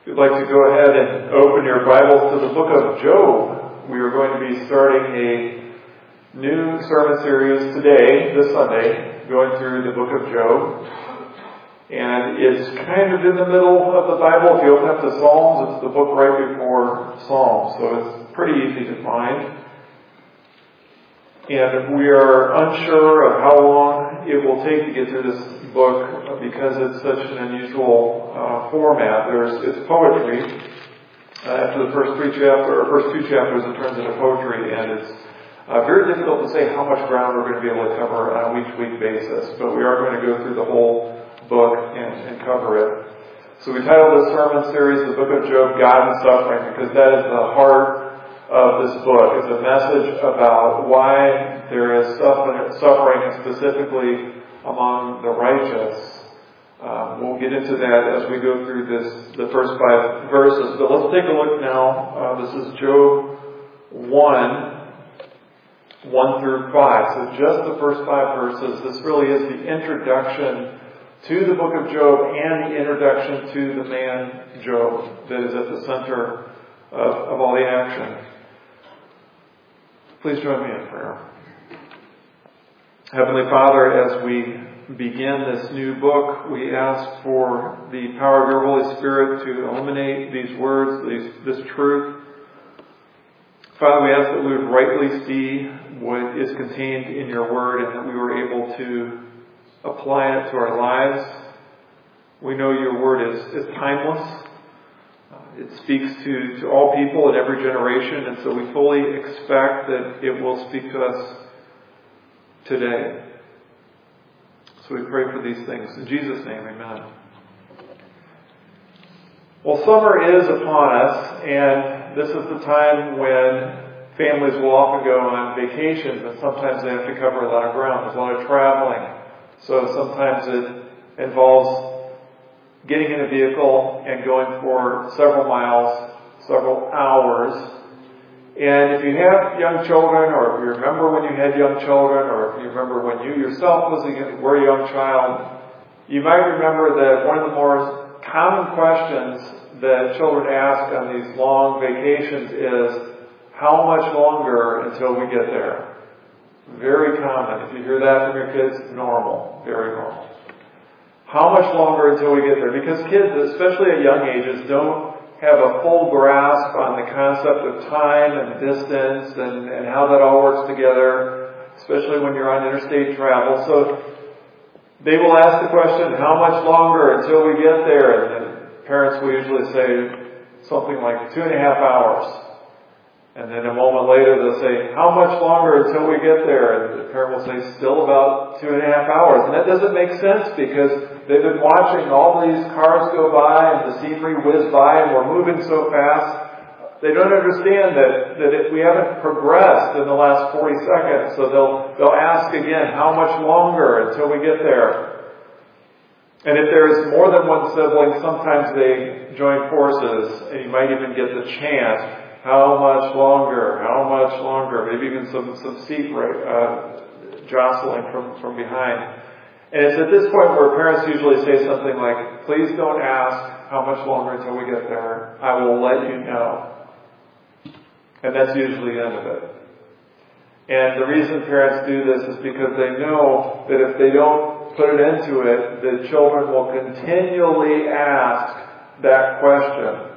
If you'd like to go ahead and open your Bibles to the book of Job, we are going to be starting a new sermon series today, this Sunday, going through the book of Job. And it's kind of in the middle of the Bible. If you open up to Psalms, it's the book right before Psalms, so it's pretty easy to find. And we are unsure of how long it will take to get through this book because it's such an unusual format. It's poetry. After the first two chapters, it turns into poetry, and it's very difficult to say how much ground we're going to be able to cover on a week-to-week basis. But we are going to go through the whole book and cover it. So we titled this sermon series, The Book of Job, God and Suffering, because that is the heart of this book. It's a message about why there is suffering, and specifically among the righteous. We'll get into that as we go through the first 5 verses. But let's take a look now. This is Job 1 through 5. So just the first 5 verses. This really is the introduction to the book of Job and the introduction to the man Job that is at the center of all the action. Please join me in prayer. Heavenly Father, as we begin this new book, we ask for the power of your Holy Spirit to illuminate these words, this truth. Father, we ask that we would rightly see what is contained in your word and that we were able to apply it to our lives. We know your word is timeless. It speaks to all people in every generation, and so we fully expect that it will speak to us today. So we pray for these things. In Jesus' name, amen. Well, summer is upon us, and this is the time when families will often go on vacations, and sometimes they have to cover a lot of ground. There's a lot of traveling. So sometimes it involves getting in a vehicle and going for several miles, several hours. And if you have young children, or if you remember when you had young children, or if you remember when you yourself were a young child, you might remember that one of the more common questions that children ask on these long vacations is, how much longer until we get there? Very common. If you hear that from your kids, normal. Very normal. How much longer until we get there? Because kids, especially at young ages, don't have a full grasp on the concept of time and distance and how that all works together, especially when you're on interstate travel. So they will ask the question, how much longer until we get there? And parents will usually say something like 2.5 hours. And then a moment later they'll say, how much longer until we get there? And the parent will say, still about 2.5 hours. And that doesn't make sense because they've been watching all these cars go by and the scenery whiz by and we're moving so fast. They don't understand that we haven't progressed in the last 40 seconds. So they'll ask again, how much longer until we get there? And if there's more than one sibling, sometimes they join forces and you might even get the chant, how much longer? How much longer? Maybe even some seat jostling from behind. And it's at this point where parents usually say something like, please don't ask how much longer until we get there. I will let you know. And that's usually the end of it. And the reason parents do this is because they know that if they don't put it into it, the children will continually ask that question.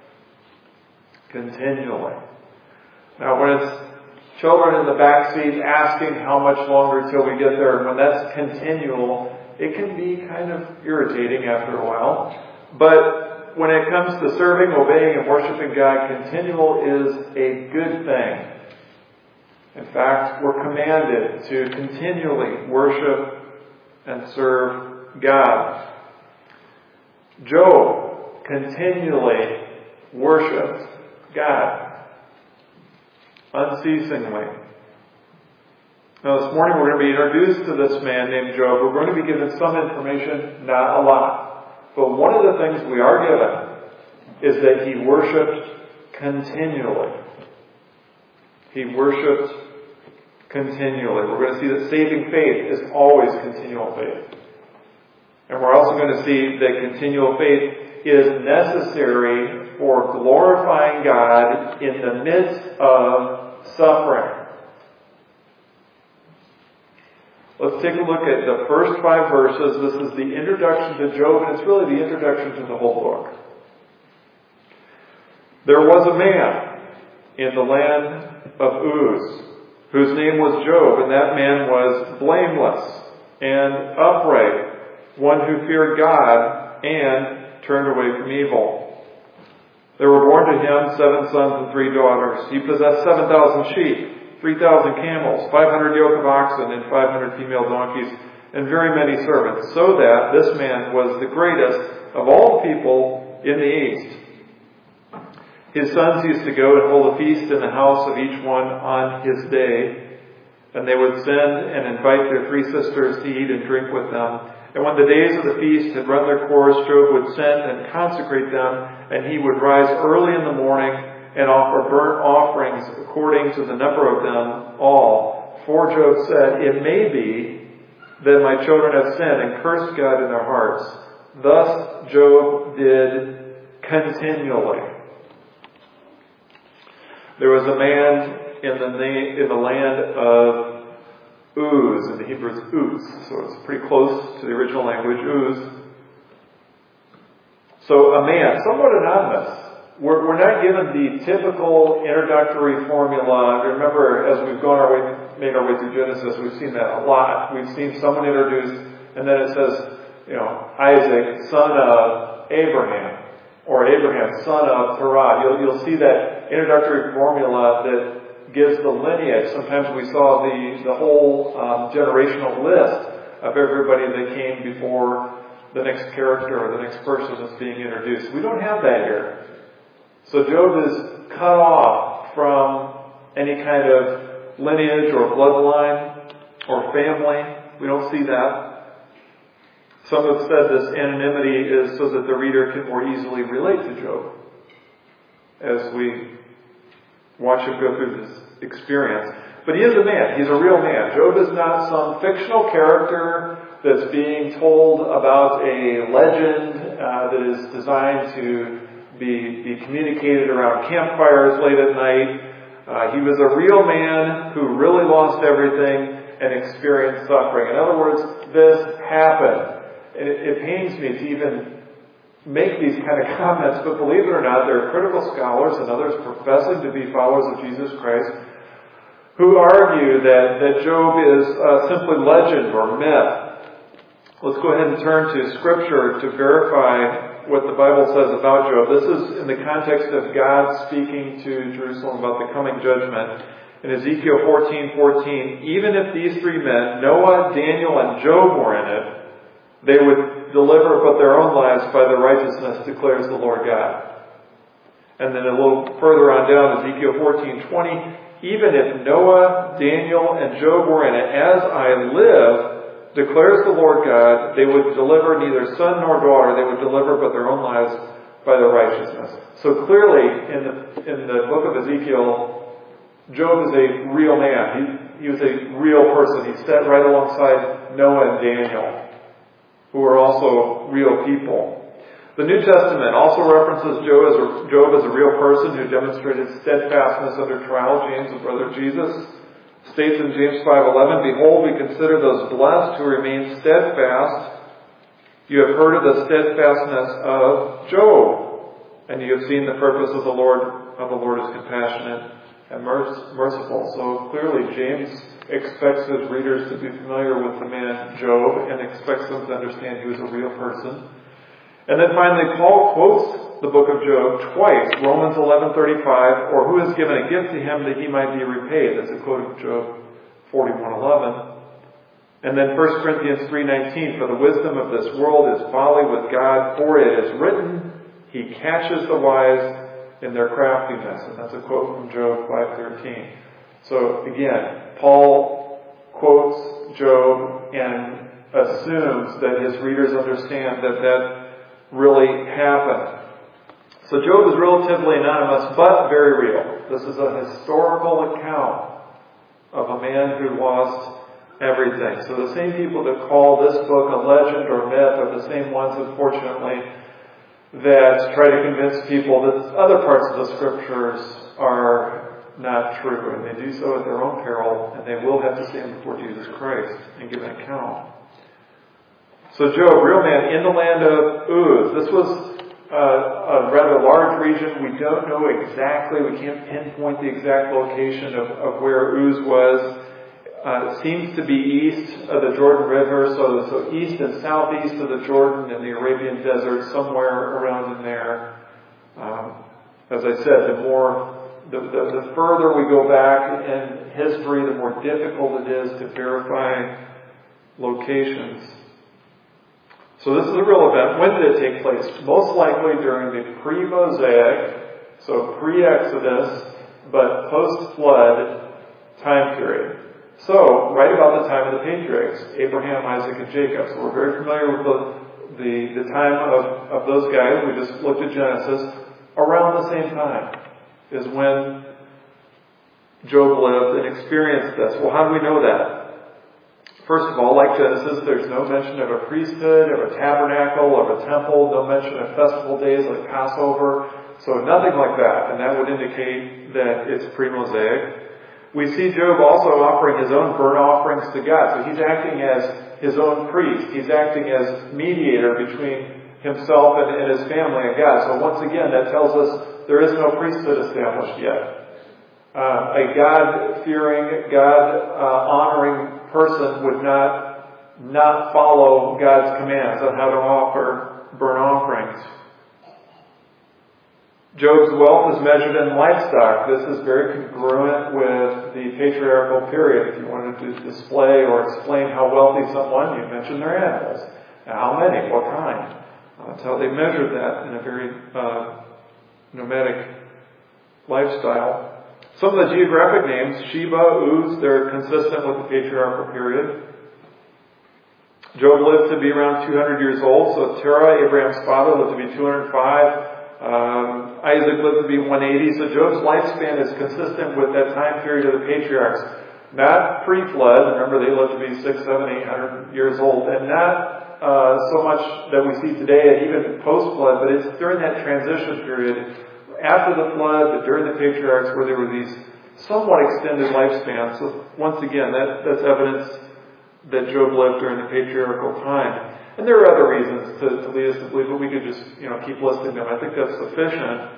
Continually. Now, when it's children in the back seat asking how much longer till we get there, when that's continual, it can be kind of irritating after a while. But when it comes to serving, obeying, and worshiping God, continual is a good thing. In fact, we're commanded to continually worship and serve God. Job continually worshipped God unceasingly. Now this morning we're going to be introduced to this man named Job. We're going to be given some information, not a lot. But one of the things we are given is that he worshipped continually. He worshipped continually. We're going to see that saving faith is always continual faith. And we're also going to see that continual faith is necessary for glorifying God in the midst of suffering. Let's take a look at the first 5 verses. This is the introduction to Job, and it's really the introduction to the whole book. There was a man in the land of Uz, whose name was Job, and that man was blameless and upright, one who feared God and turned away from evil. There were born to him 7 sons and 3 daughters. He possessed 7,000 sheep, 3,000 camels, 500 yoke of oxen, and 500 female donkeys, and very many servants, so that this man was the greatest of all the people in the east. His sons used to go and hold a feast in the house of each one on his day, and they would send and invite their 3 sisters to eat and drink with them. And when the days of the feast had run their course, Job would send and consecrate them, and he would rise early in the morning and offer burnt offerings according to the number of them all. For Job said, "It may be that my children have sinned and cursed God in their hearts." Thus Job did continually. There was a man in the land of Uz, in the Hebrew it's Uz, so it's pretty close to the original language, Uz. So a man, somewhat anonymous. We're not given the typical introductory formula. Remember, as we've made our way through Genesis, we've seen that a lot. We've seen someone introduced, and then it says, Isaac, son of Abraham, or Abraham, son of Terah. You'll see that introductory formula that gives the lineage. Sometimes we saw the whole generational list of everybody that came before the next character or the next person that's being introduced. We don't have that here. So Job is cut off from any kind of lineage or bloodline or family. We don't see that. Some have said this anonymity is so that the reader can more easily relate to Job as we watch him go through this experience. But he is a man. He's a real man. Job is not some fictional character that's being told about a legend that is designed to be communicated around campfires late at night. He was a real man who really lost everything and experienced suffering. In other words, this happened. It pains me to even make these kind of comments, but believe it or not, there are critical scholars and others professing to be followers of Jesus Christ who argue that Job is simply legend or myth. Let's go ahead and turn to Scripture to verify what the Bible says about Job. This is in the context of God speaking to Jerusalem about the coming judgment. In Ezekiel 14:14, even if these 3 men, Noah, Daniel, and Job were in it, they would deliver but their own lives by their righteousness, declares the Lord God. And then a little further on down, Ezekiel 14:20, even if Noah, Daniel, and Job were in it, as I live, declares the Lord God, they would deliver neither son nor daughter, they would deliver but their own lives by their righteousness. So clearly, in the book of Ezekiel, Job is a real man. He was a real person. He sat right alongside Noah and Daniel, who are also real people. The New Testament also references Job as a real person who demonstrated steadfastness under trial. James, the brother of Jesus, states in James 5:11, "Behold, we consider those blessed who remain steadfast. You have heard of the steadfastness of Job, and you have seen the purpose of the Lord is compassionate and merciful." So clearly, James expects his readers to be familiar with the man Job and expects them to understand he was a real person. And then finally, Paul quotes the book of Job twice. Romans 11:35, "Or who has given a gift to him that he might be repaid?" That's a quote of Job 41:11. And then 1 Corinthians 3:19, "For the wisdom of this world is folly with God, for it is written, He catches the wise in their craftiness." And that's a quote from Job 5:13. So again, Paul quotes Job and assumes that his readers understand that really happened. So Job is relatively anonymous, but very real. This is a historical account of a man who lost everything. So the same people that call this book a legend or myth are the same ones, unfortunately, that try to convince people that other parts of the Scriptures are not true. And they do so at their own peril, and they will have to stand before Jesus Christ and give an account. So Job, real man, in the land of Uz. This was a rather large region. We don't know exactly, we can't pinpoint the exact location of where Uz was. It seems to be east of the Jordan River, so east and southeast of the Jordan and the Arabian Desert, somewhere around in there. As I said, the further we go back in history, the more difficult it is to verify locations. So this is a real event. When did it take place? Most likely during the pre-Mosaic, so pre-Exodus, but post-flood time period. So, right about the time of the patriarchs, Abraham, Isaac, and Jacob. So we're very familiar with the time of those guys. We just looked at Genesis. Around the same time is when Job lived and experienced this. Well, how do we know that? First of all, like Genesis, there's no mention of a priesthood, of a tabernacle, of a temple, no mention of festival days like Passover. So nothing like that. And that would indicate that it's pre-Mosaic. We see Job also offering his own burnt offerings to God. So he's acting as his own priest. He's acting as mediator between himself and his family and God. So once again, that tells us there is no priesthood established yet. A God-fearing, God-honoring person would not follow God's commands on how to offer burnt offerings. Job's wealth is measured in livestock. This is very congruent with the patriarchal period. If you wanted to display or explain how wealthy someone, you mention their animals. Now, how many? What kind? That's how they measured that in a very nomadic lifestyle. Some of the geographic names, Sheba, Uz, they're consistent with the patriarchal period. Job lived to be around 200 years old. So Terah, Abraham's father, lived to be 205. Isaac lived to be 180. So Job's lifespan is consistent with that time period of the patriarchs. Not pre-flood. Remember, they lived to be 600, 700, 800 years old. And not so much that we see today, and even post-flood, but it's during that transition period after the flood, but during the patriarchs, where there were these somewhat extended lifespans. So once again, that's evidence that Job lived during the patriarchal time. And there are other reasons to lead us to believe, but we could just keep listing them. I think that's sufficient.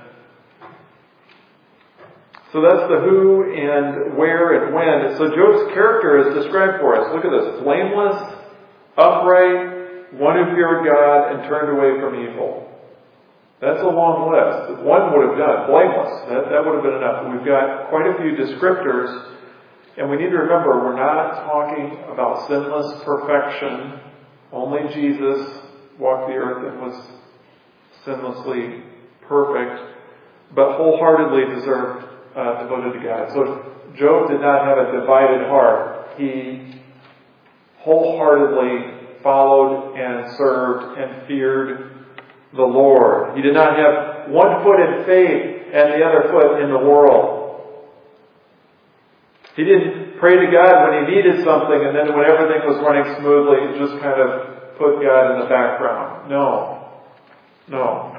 So that's the who and where and when. So Job's character is described for us. Look at this. Blameless, upright, one who feared God and turned away from evil. That's a long list. One would have done. Blameless. That would have been enough. We've got quite a few descriptors. And we need to remember, we're not talking about sinless perfection. Only Jesus walked the earth and was sinlessly perfect, but wholeheartedly devoted to God. So Job did not have a divided heart. He wholeheartedly followed and served and feared the Lord. He did not have one foot in faith and the other foot in the world. He didn't pray to God when he needed something, and then when everything was running smoothly, he just kind of put God in the background. No.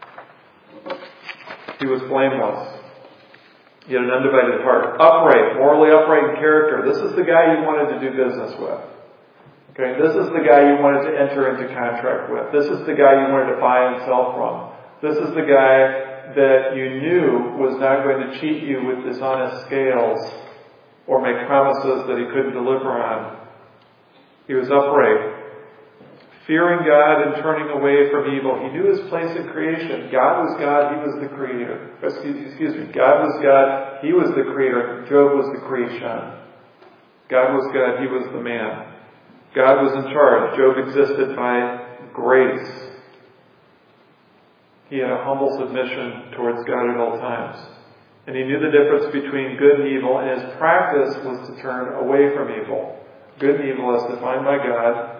He was blameless. He had an undivided heart. Upright, morally upright in character. This is the guy you wanted to do business with. Okay, this is the guy you wanted to enter into contract with. This is the guy you wanted to buy and sell from. This is the guy that you knew was not going to cheat you with dishonest scales or make promises that he couldn't deliver on. He was upright, fearing God and turning away from evil. He knew his place in creation. God was God, he was the creator. Excuse me. God was God, he was the creator. Job was the creation. God was God, he was the man. God was in charge. Job existed by grace. He had a humble submission towards God at all times. And he knew the difference between good and evil, and his practice was to turn away from evil. Good and evil as defined by God.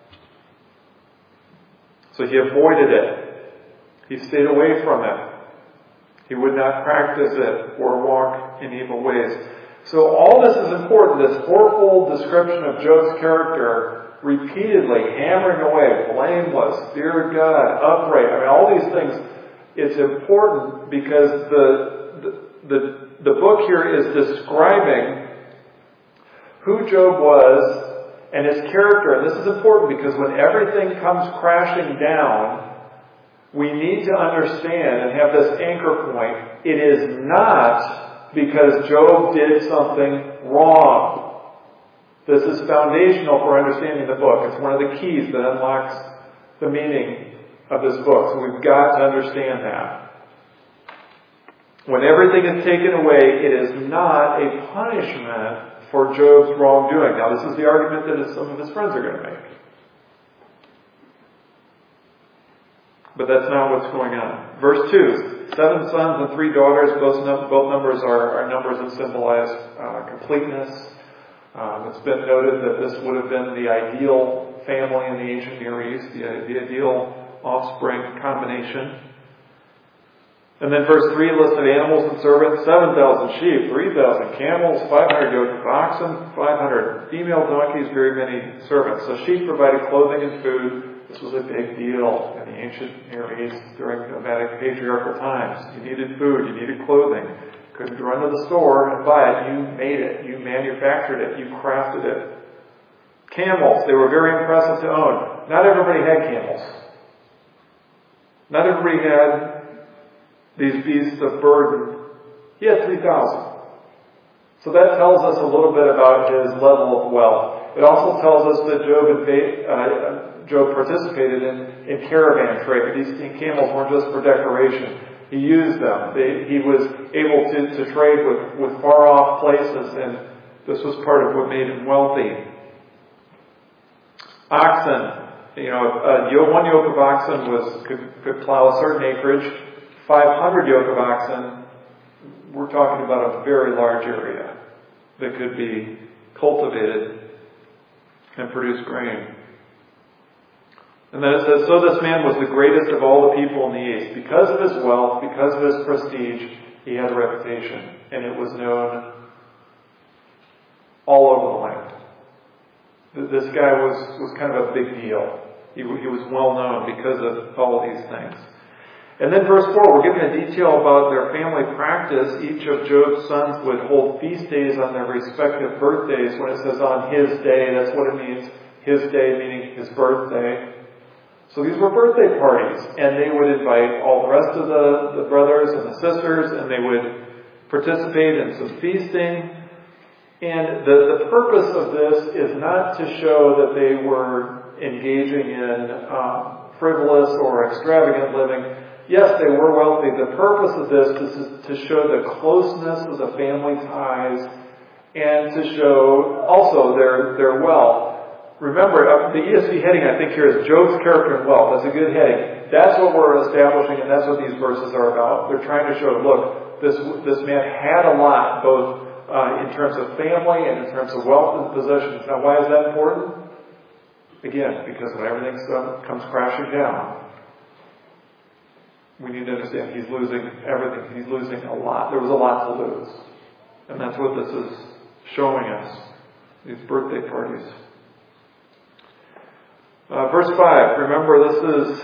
So he avoided it. He stayed away from it. He would not practice it or walk in evil ways. So all this is important, this fourfold description of Job's character, repeatedly hammering away, blameless, feared God, upright. I mean, all these things, it's important because the book here is describing who Job was and his character. And this is important because when everything comes crashing down, we need to understand and have this anchor point. It is not because Job did something wrong. This is foundational for understanding the book. It's one of the keys that unlocks the meaning of this book. So we've got to understand that. When everything is taken away, it is not a punishment for Job's wrongdoing. Now, this is the argument that some of his friends are going to make. But that's not what's going on. Verse 2, 7 sons and 3 daughters, both numbers are numbers that symbolize completeness. It's been noted that this would have been the ideal family in the ancient Near East, the ideal offspring combination. And then verse 3 lists of animals and servants, 7,000 sheep, 3,000 camels, 500 yoke of oxen, 500 female donkeys, very many servants. So sheep provided clothing and food. This was a big deal in the ancient Near East during nomadic patriarchal times. You needed food, you needed clothing. You couldn't run to the store and buy it. You made it, you manufactured it, you crafted it. Camels, they were very impressive to own. Not everybody had camels. Not everybody had these beasts of burden. He had 3,000. So that tells us a little bit about his level of wealth. It also tells us that Job participated in caravan trade. These camels weren't just for decoration. He used them. He was able to trade with far-off places, and this was part of what made him wealthy. Oxen. One yoke of oxen could plow a certain acreage. 500 yoke of oxen, we're talking about a very large area that could be cultivated and produce grain. And then it says, so this man was the greatest of all the people in the East. Because of his wealth, because of his prestige, he had a reputation. And it was known all over the land. This guy was kind of a big deal. He was well known because of all of these things. And then verse 4, we're given a detail about their family practice. Each of Job's sons would hold feast days on their respective birthdays. When it says on his day, that's what it means. His day meaning his birthday. So these were birthday parties, and they would invite all the rest of the brothers and the sisters, and they would participate in some feasting. And the purpose of this is not to show that they were engaging in frivolous or extravagant living. Yes, they were wealthy. The purpose of this is to show the closeness of the family ties and to show also their wealth. Remember, the ESV heading I think here is Job's character and wealth. That's a good heading. That's what we're establishing, and that's what these verses are about. They're trying to show, look, this man had a lot, both in terms of family and in terms of wealth and possessions. Now, why is that important? Again, because when everything comes crashing down, we need to understand he's losing everything. He's losing a lot. There was a lot to lose. And that's what this is showing us. These birthday parties. Verse 5. Remember, this is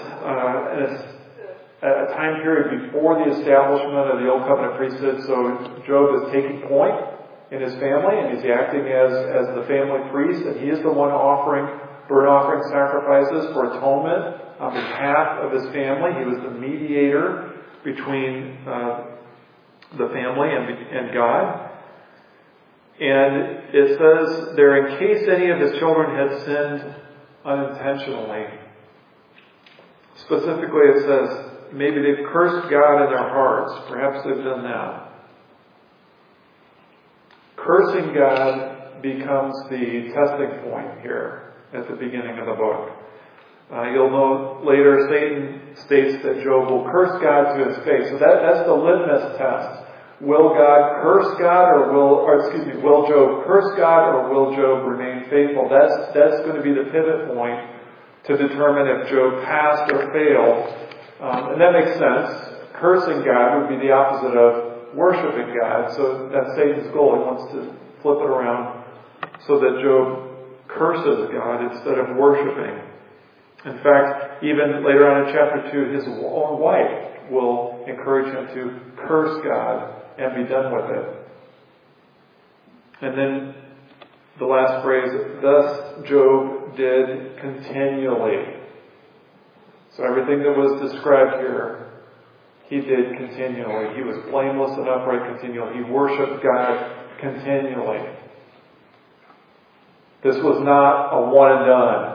a time period before the establishment of the Old Covenant priesthood. So Job is taking point in his family, and he's acting as the family priest, and he is the one offering burnt offering sacrifices for atonement on behalf of his family. He was the mediator between the family and God. And it says there, in case any of his children had sinned unintentionally. Specifically, it says maybe they've cursed God in their hearts. Perhaps they've done that. Cursing God becomes the testing point here at the beginning of the book. You'll know later Satan states that Job will curse God to his face. So that's the litmus test. Will God curse God, will Job curse God, or will Job remain faithful? That's going to be the pivot point to determine if Job passed or failed. And that makes sense. Cursing God would be the opposite of worshiping God. So that's Satan's goal. He wants to flip it around so that Job curses God instead of worshiping. In fact, even later on in chapter 2, his own wife will encourage him to curse God and be done with it. And then the last phrase, thus Job did continually. So everything that was described here, he did continually. He was blameless and upright continually. He worshipped God continually. This was not a one and done.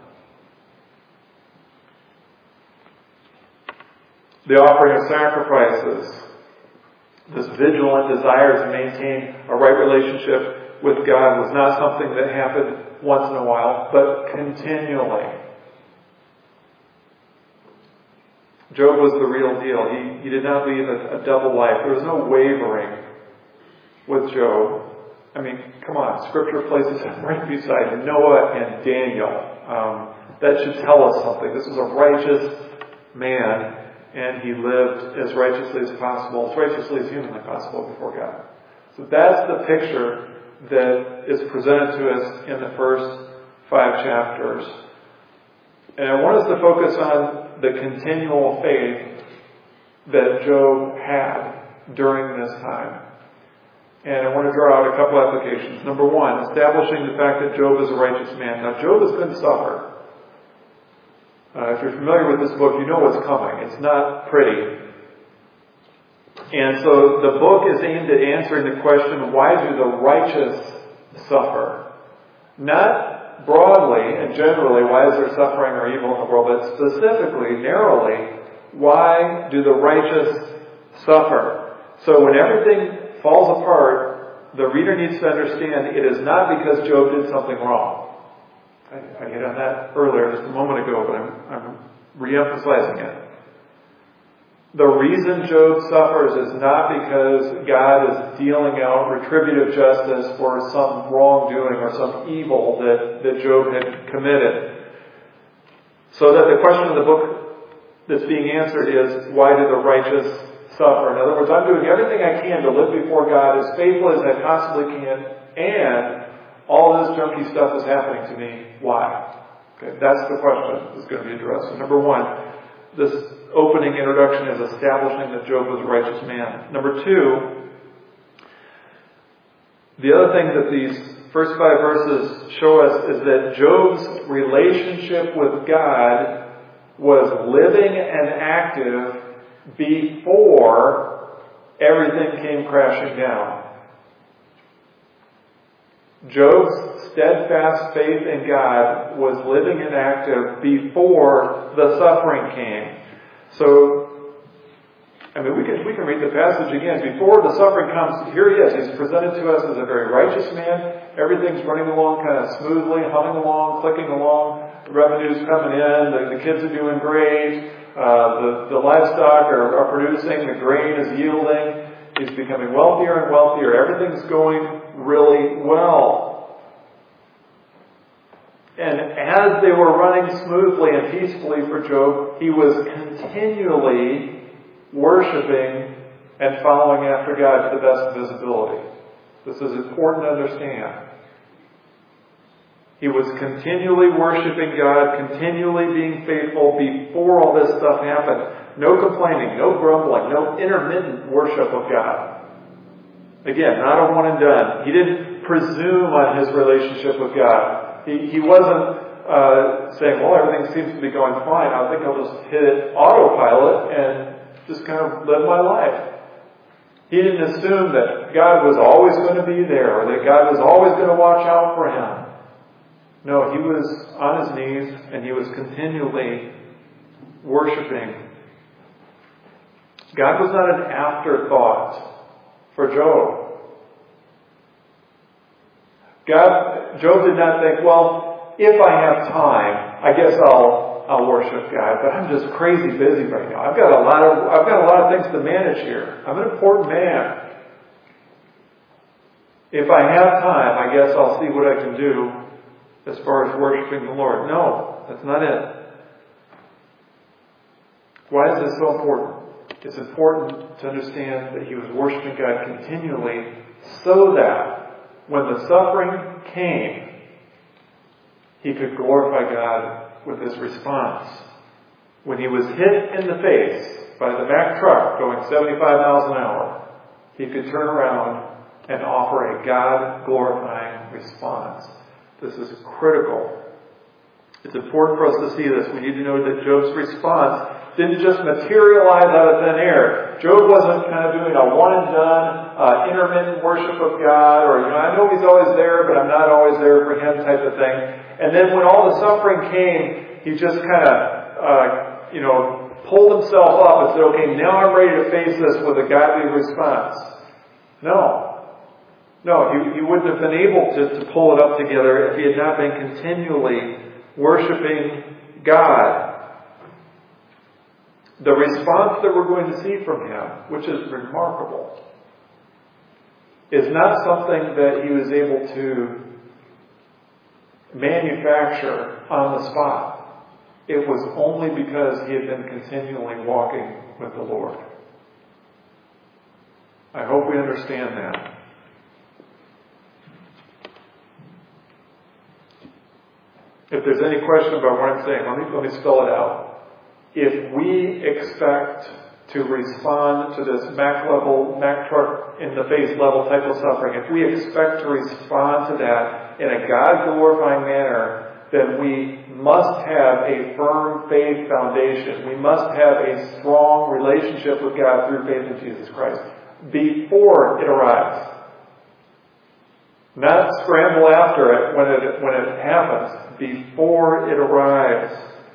The offering of sacrifices, this vigilant desire to maintain a right relationship with God, was not something that happened once in a while, but continually. Job was the real deal. He did not lead a double life. There was no wavering with Job. I mean, come on, Scripture places him right beside Noah and Daniel. That should tell us something. This was a righteous man, and he lived as righteously as possible, as righteously as humanly possible before God. So that's the picture that is presented to us in the first 5 chapters. And I want us to focus on the continual faith that Job had during this time. And I want to draw out a couple applications. Number 1, establishing the fact that Job is a righteous man. Now, Job has been suffered. If you're familiar with this book, you know what's coming. It's not pretty. And so the book is aimed at answering the question, why do the righteous suffer? Not broadly and generally, why is there suffering or evil in the world, but specifically, narrowly, why do the righteous suffer? So when everything falls apart, the reader needs to understand it is not because Job did something wrong. I hit on that earlier just a moment ago, but I'm re-emphasizing it. The reason Job suffers is not because God is dealing out retributive justice for some wrongdoing or some evil that Job had committed. So that the question of the book that's being answered is, why do the righteous suffer? In other words, I'm doing everything I can to live before God as faithful as I possibly can, and all this junky stuff is happening to me. Why? Okay, that's the question that's going to be addressed. So number 1, this opening introduction is establishing that Job was a righteous man. Number 2, the other thing that these first 5 verses show us is that Job's relationship with God was living and active before everything came crashing down. Job's steadfast faith in God was living and active before the suffering came. So, I mean, we can read the passage again. Before the suffering comes, here he is. He's presented to us as a very righteous man. Everything's running along kind of smoothly, humming along, clicking along. The revenue's coming in. The kids are doing great. The livestock are producing. The grain is yielding. He's becoming wealthier and wealthier. Everything's going really well. And as they were running smoothly and peacefully for Job, he was continually worshiping and following after God to the best of his ability. This is important to understand. He was continually worshiping God, continually being faithful before all this stuff happened. No complaining, no grumbling, no intermittent worship of God. Again, not a one and done. He didn't presume on his relationship with God. He wasn't saying, well, everything seems to be going fine. I think I'll just hit autopilot and just kind of live my life. He didn't assume that God was always going to be there or that God was always going to watch out for him. No, he was on his knees and he was continually worshiping. God was not an afterthought for Job. Job did not think, well, if I have time, I guess I'll worship God, but I'm just crazy busy right now. I've got a lot of things to manage here. I'm an important man. If I have time, I guess I'll see what I can do as far as worshiping the Lord. No, that's not it. Why is this so important? It's important to understand that he was worshiping God continually so that when the suffering came, he could glorify God with his response. When he was hit in the face by the Mack truck going 75 miles an hour, he could turn around and offer a God-glorifying response. This is critical. It's important for us to see this. We need to know that Job's response didn't just materialize out of thin air. Job wasn't kind of doing a one-and-done, intermittent worship of God, or, I know he's always there, but I'm not always there for him type of thing. And then when all the suffering came, he just kind of, pulled himself up and said, okay, now I'm ready to face this with a godly response. No, he wouldn't have been able to pull it up together if he had not been continually worshiping God. The response that we're going to see from him, which is remarkable, is not something that he was able to manufacture on the spot. It was only because he had been continually walking with the Lord. I hope we understand that. If there's any question about what I'm saying, let me spell it out. If we expect to respond to this Mack truck in the face level type of suffering, if we expect to respond to that in a God-glorifying manner, then we must have a firm faith foundation. We must have a strong relationship with God through faith in Jesus Christ before it arrives. Not scramble after it when it happens, before it arrives.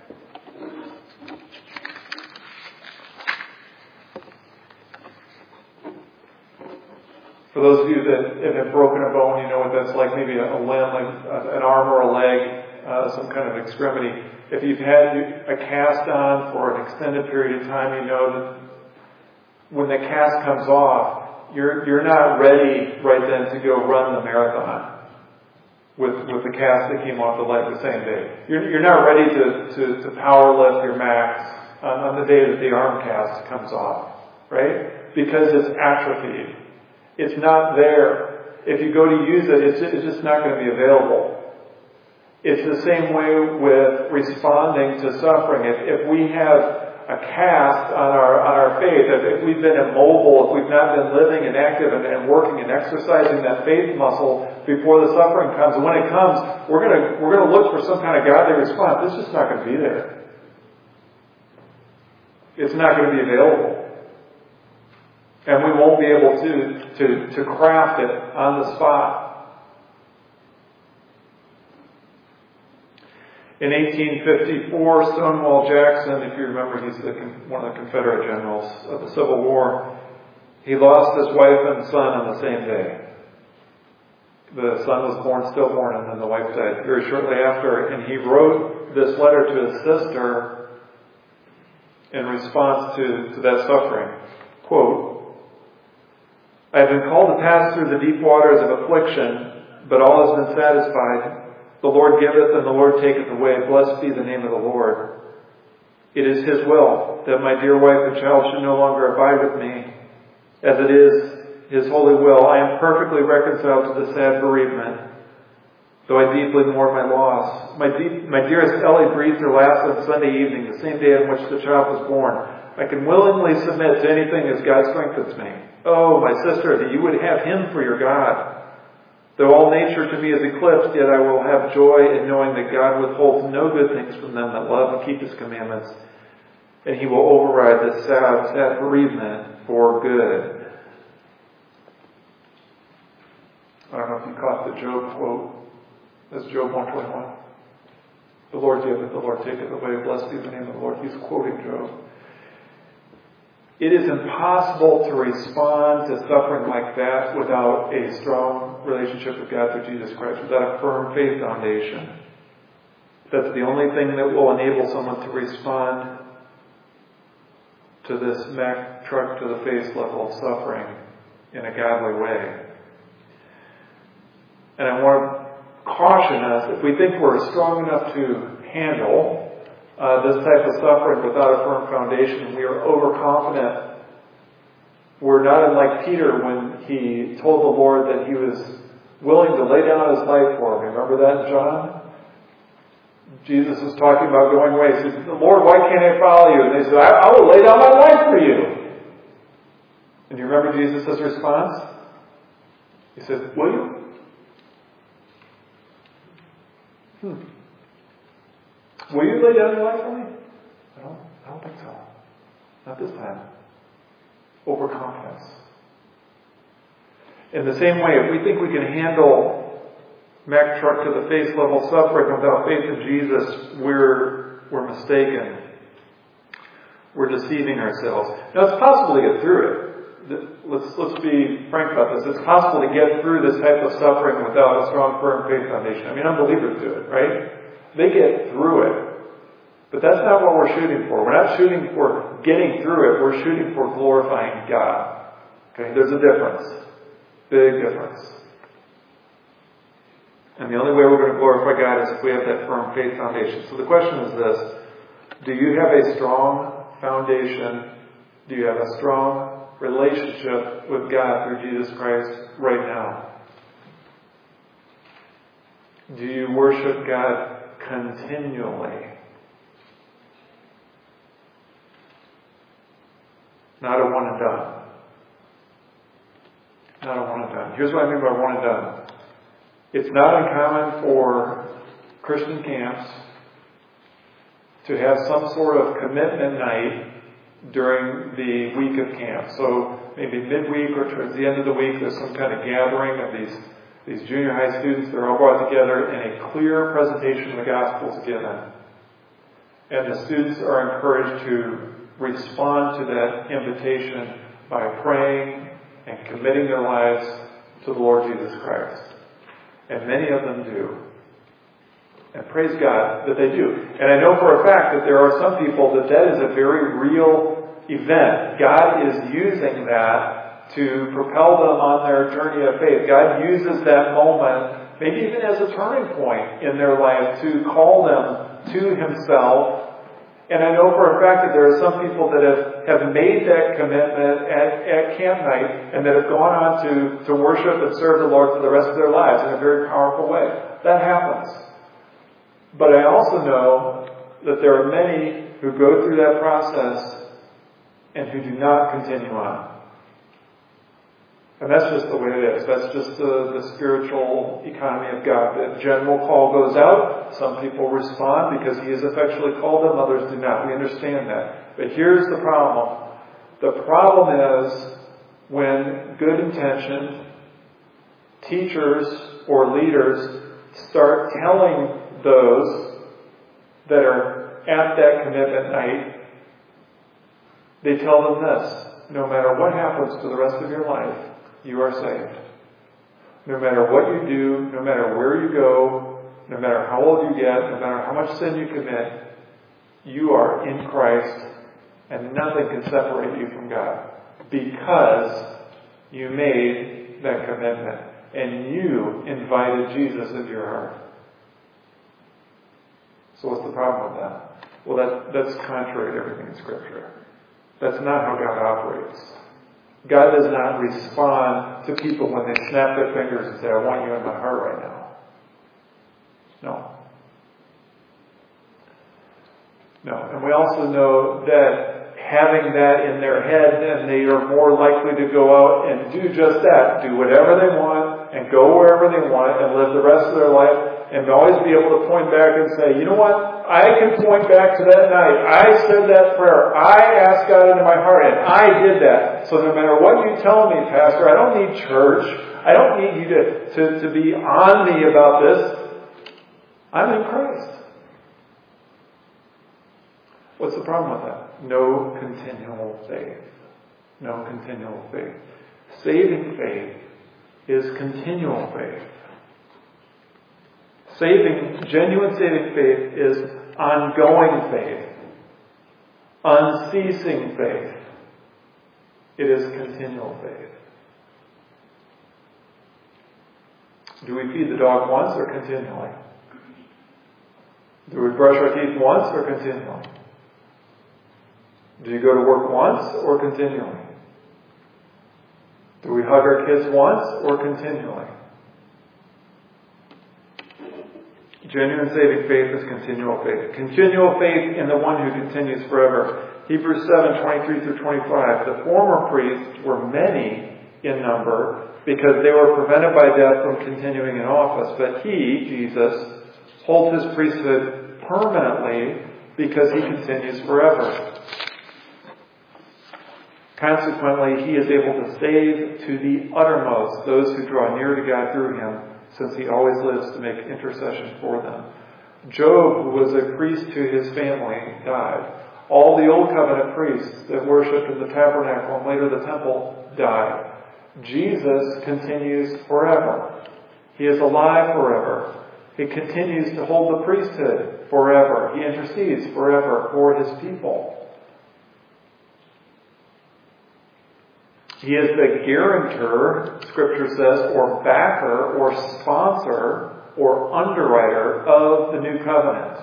For those of you that have broken a bone, you know what that's like, maybe a limb, like an arm or a leg, some kind of extremity. If you've had a cast on for an extended period of time, you know that when the cast comes off, you're not ready right then to go run the marathon with the cast that came off the leg the same day. You're not ready to power lift your max on the day that the arm cast comes off, right? Because it's atrophied. It's not there. If you go to use it, it's just not going to be available. It's the same way with responding to suffering. If we have a cast on our faith, if we've been immobile, if we've not been living and active and working and exercising that faith muscle before the suffering comes, and when it comes, we're gonna look for some kind of godly response. It's just not going to be there. It's not going to be available. And we won't be able to craft it on the spot. In 1854, Stonewall Jackson, if you remember, he's one of the Confederate generals of the Civil War, he lost his wife and son on the same day. The son was stillborn, and then the wife died very shortly after. And he wrote this letter to his sister in response to that suffering. Quote, I have been called to pass through the deep waters of affliction, but all has been satisfied. The Lord giveth and the Lord taketh away. Blessed be the name of the Lord. It is His will that my dear wife and child should no longer abide with me, as it is His holy will. I am perfectly reconciled to the sad bereavement, though I deeply mourn my loss. My dearest Ellie breathed her last on Sunday evening, the same day on which the child was born. I can willingly submit to anything as God strengthens me. Oh, my sister, that you would have Him for your God. Though all nature to me is eclipsed, yet I will have joy in knowing that God withholds no good things from them that love and keep His commandments, and He will override this sad bereavement for good. I don't know if you caught the Job quote. That's Job 121. The Lord giveth, the Lord taketh away. Blessed be the name of the Lord. He's quoting Job. It is impossible to respond to suffering like that without a strong relationship with God through Jesus Christ, without a firm faith foundation. That's the only thing that will enable someone to respond to this Mack truck to the face level of suffering in a godly way. And I want to caution us, if we think we're strong enough to handle this type of suffering without a firm foundation, we are overconfident We're not unlike Peter when he told the Lord that he was willing to lay down his life for him. Remember that in John? Jesus was talking about going away. He said, Lord, why can't I follow you? And they said, I will lay down my life for you. And you remember Jesus' response? He said, will you? Will you lay down your life for me? I don't think so. Not this time. Overconfidence. In the same way, if we think we can handle Mack truck to the face level suffering without faith in Jesus, we're mistaken. We're deceiving ourselves. Now, it's possible to get through it. Let's be frank about this. It's possible to get through this type of suffering without a strong, firm faith foundation. I mean, unbelievers do it, right? They get through it. But that's not what we're shooting for. We're not shooting for getting through it. We're shooting for glorifying God. Okay? There's a difference. Big difference. And the only way we're going to glorify God is if we have that firm faith foundation. So the question is this. Do you have a strong foundation? Do you have a strong relationship with God through Jesus Christ right now? Do you worship God continually? Not a one and done. Not a one and done. Here's what I mean by one and done. It's not uncommon for Christian camps to have some sort of commitment night during the week of camp. So maybe midweek or towards the end of the week, there's some kind of gathering of these junior high students. They're all brought together and a clear presentation of the gospel is given. And the students are encouraged to respond to that invitation by praying and committing their lives to the Lord Jesus Christ. And many of them do. And praise God that they do. And I know for a fact that there are some people that is a very real event. God is using that to propel them on their journey of faith. God uses that moment, maybe even as a turning point in their life, to call them to Himself. And I know for a fact that there are some people that have made that commitment at camp night and that have gone on to worship and serve the Lord for the rest of their lives in a very powerful way. That happens. But I also know that there are many who go through that process and who do not continue on. And that's just the way it is. That's just the spiritual economy of God. The general call goes out. Some people respond because He has effectually called them. Others do not. We understand that. But here's the problem. The problem is when good-intentioned teachers or leaders start telling those that are at that commitment night, they tell them this: no matter what happens to the rest of your life, you are saved. No matter what you do, no matter where you go, no matter how old you get, no matter how much sin you commit, you are in Christ and nothing can separate you from God because you made that commitment and you invited Jesus into your heart. So what's the problem with that? Well, that's contrary to everything in Scripture. That's not how God operates. God does not respond to people when they snap their fingers and say, I want you in my heart right now. No. And we also know that having that in their head, then they are more likely to go out and do just that. Do whatever they want and go wherever they want and live the rest of their life and always be able to point back and say, you know what? I can point back to that night. I said that prayer. I asked God into my heart and I did that. So no matter what you tell me, Pastor, I don't need church. I don't need you to be on me about this. I'm in Christ. What's the problem with that? No continual faith. No continual faith. Saving faith is continual faith. Genuine saving faith is ongoing faith. Unceasing faith. It is continual faith. Do we feed the dog once or continually? Do we brush our teeth once or continually? Do you go to work once or continually? Do we hug our kids once or continually? Genuine saving faith is continual faith. Continual faith in the one who continues forever. Hebrews 7:23 through 25. The former priests were many in number because they were prevented by death from continuing in office. But he, Jesus, holds his priesthood permanently because he continues forever. Consequently, he is able to save to the uttermost those who draw near to God through him, since he always lives to make intercession for them. Job, who was a priest to his family, died. All the Old Covenant priests that worshipped in the tabernacle and later the temple died. Jesus continues forever. He is alive forever. He continues to hold the priesthood forever. He intercedes forever for his people. He is the guarantor, Scripture says, or backer, or sponsor, or underwriter of the New Covenant.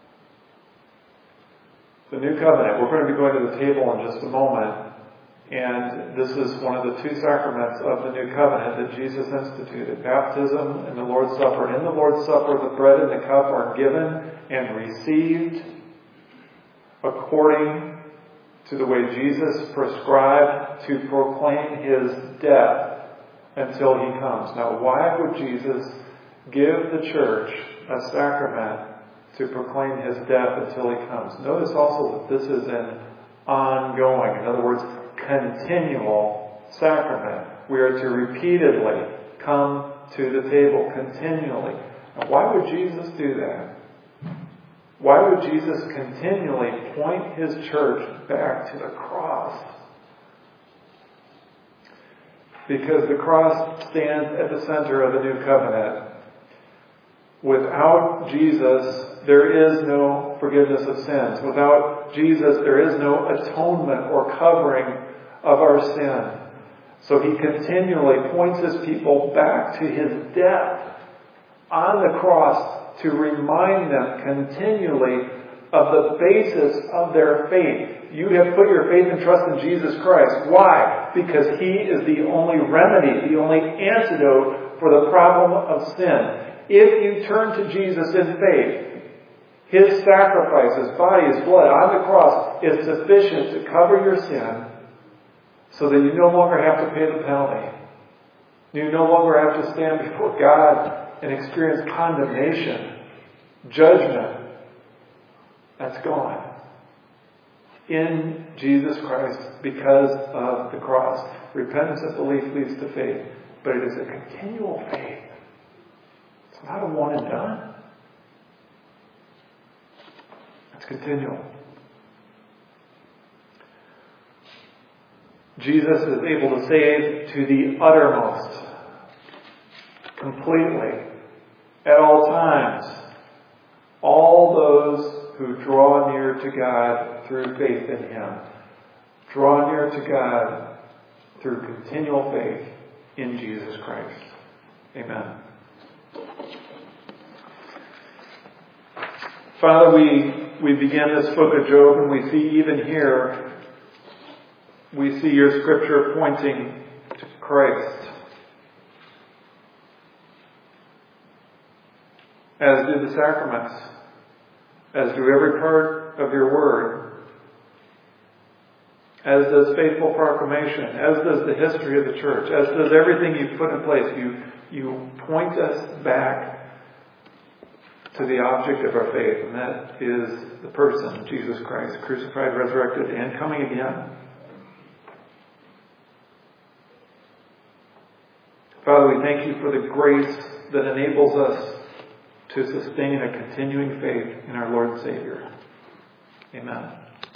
The New Covenant. We're going to be going to the table in just a moment. And this is one of the two sacraments of the New Covenant that Jesus instituted. Baptism and the Lord's Supper. In the Lord's Supper, the bread and the cup are given and received according to the way Jesus prescribed to proclaim his death until he comes. Now, why would Jesus give the church a sacrament to proclaim his death until he comes? Notice also that this is an ongoing, in other words, continual sacrament. We are to repeatedly come to the table continually. Now, why would Jesus do that? Why would Jesus continually point his church back to the cross? Because the cross stands at the center of the New Covenant. Without Jesus, there is no forgiveness of sins. Without Jesus, there is no atonement or covering of our sin. So he continually points his people back to his death on the cross to remind them continually of the basis of their faith. You have put your faith and trust in Jesus Christ. Why? Because he is the only remedy, the only antidote for the problem of sin. If you turn to Jesus in faith, his sacrifice, his body, his blood on the cross is sufficient to cover your sin so that you no longer have to pay the penalty. You no longer have to stand before God and experience condemnation, judgment. That's gone in Jesus Christ because of the cross. Repentance and belief leads to faith, but it is a continual faith. It's not a one and done. It's continual. Jesus is able to save to the uttermost, completely, at all times, all those who draw near to God through faith in him. Draw near to God through continual faith in Jesus Christ. Amen. Father, we begin this book of Job, and we see even here, we see your scripture pointing to Christ. As do the sacraments, as do every part of your word, as does faithful proclamation, as does the history of the church, as does everything you've put in place. You point us back to the object of our faith, and that is the person, Jesus Christ, crucified, resurrected, and coming again. Father, we thank you for the grace that enables us to sustain a continuing faith in our Lord and Savior. Amen.